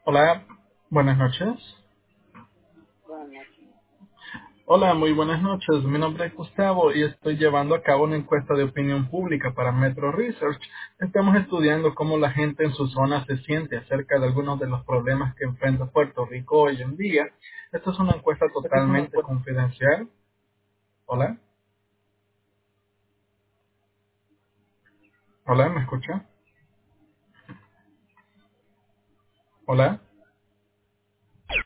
Hola, buenas noches. Buenas noches. Hola, muy buenas noches. Mi nombre es Gustavo y estoy llevando a cabo una encuesta de opinión pública para Metro Research. Estamos estudiando cómo la gente en su zona se siente acerca de algunos de los problemas que enfrenta Puerto Rico hoy en día. Esta es una encuesta Esta es una totalmente encuesta. confidencial. Hola, hola, ¿me escucha? Hola.